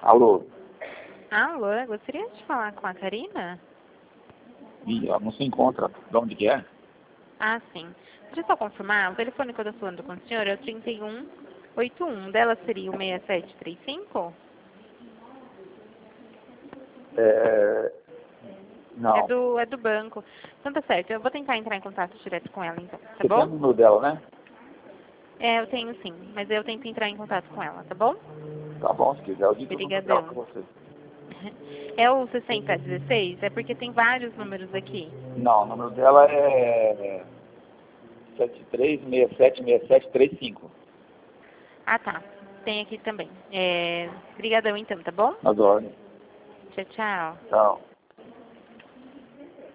Alô? Alô, eu gostaria de falar com a Karina? Ih, ela não se encontra. De onde que é? Ah, sim. Deixa eu só confirmar, o telefone que eu estou falando com o senhor é o 3181. Dela seria o 6735? Não. É do banco. Então tá certo, eu vou tentar entrar em contato direto com ela então, tá Você tem o bom? número dela, né? É, eu tenho sim, mas eu tento entrar em contato com ela, tá bom? Tá bom, se quiser eu digo o número dela pra Obrigadão. você. É o 6016? É porque tem vários números aqui. Não, o número dela é 73676735. Ah, tá. Tem aqui também. Obrigadão então, tá bom? Adoro. Tchau, tchau. Tchau.